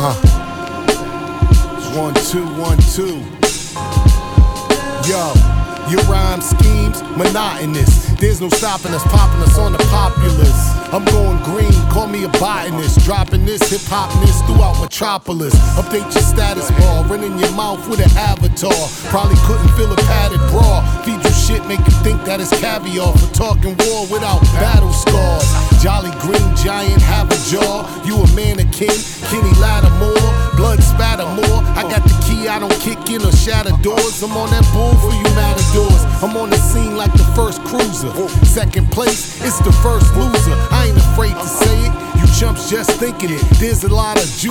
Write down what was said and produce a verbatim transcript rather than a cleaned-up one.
One, two, one, two. Yo, your rhyme schemes monotonous. There's no stopping us, popping us on the populace. I'm going green, call me a botanist. Dropping this hip-hopness throughout Metropolis. Update your status bar, running your mouth with an avatar. Probably couldn't fill a padded bra. Feed you shit, make you think that it's caviar. For talking war without battle scars. Jolly green giant, have a jaw. You a mannequin, Kenny Lattimore. Blood spatter more. I got the key, I don't kick in or shatter doors. I'm on that bull for you matadors. I'm on the scene like the first cruiser. Second place, it's the first loser. I ain't afraid to say it. You chumps just thinking it. There's a lot of juice.